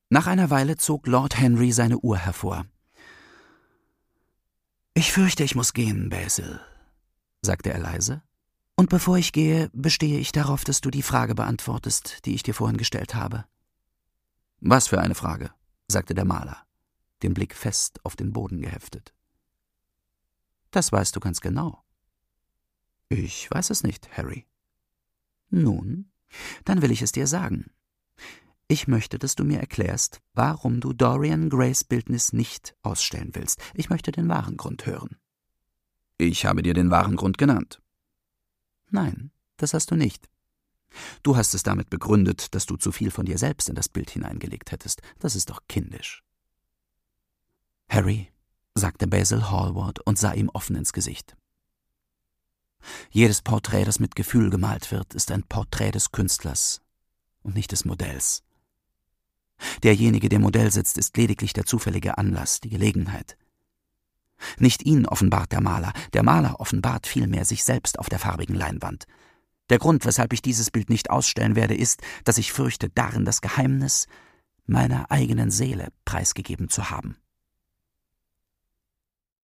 Nach einer Weile zog Lord Henry seine Uhr hervor. »Ich fürchte, ich muss gehen, Basil«, sagte er leise. »Und bevor ich gehe, bestehe ich darauf, dass du die Frage beantwortest, die ich dir vorhin gestellt habe.« »Was für eine Frage?« sagte der Maler, den Blick fest auf den Boden geheftet. »Das weißt du ganz genau.« »Ich weiß es nicht, Harry.« »Nun, dann will ich es dir sagen. Ich möchte, dass du mir erklärst, warum du Dorian Grays Bildnis nicht ausstellen willst. Ich möchte den wahren Grund hören.« »Ich habe dir den wahren Grund genannt.« »Nein, das hast du nicht. Du hast es damit begründet, dass du zu viel von dir selbst in das Bild hineingelegt hättest. Das ist doch kindisch.« »Harry«, sagte Basil Hallward und sah ihm offen ins Gesicht. »Jedes Porträt, das mit Gefühl gemalt wird, ist ein Porträt des Künstlers und nicht des Modells. Derjenige, der Modell sitzt, ist lediglich der zufällige Anlass, die Gelegenheit. Nicht ihn offenbart der Maler offenbart vielmehr sich selbst auf der farbigen Leinwand. Der Grund, weshalb ich dieses Bild nicht ausstellen werde, ist, dass ich fürchte, darin das Geheimnis meiner eigenen Seele preisgegeben zu haben.«